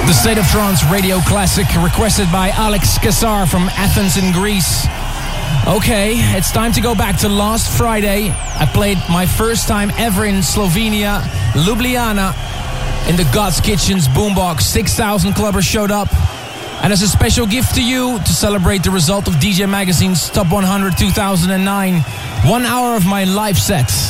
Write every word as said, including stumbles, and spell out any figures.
The State of Trance radio classic requested by Alex Kassar from Athens in Greece. Okay, it's time to go back to last Friday. I played my first time ever in Slovenia, Ljubljana, in the God's Kitchen's boombox. six thousand clubbers showed up. And as a special gift to you, to celebrate the result of D J Magazine's Top one hundred two thousand nine, one hour of my live set.